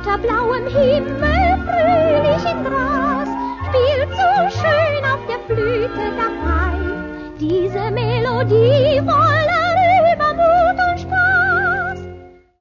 unter blauem Himmel, fröhlich im Gras, spielt so schön auf der Flöte dabei. Diese Melodie wollen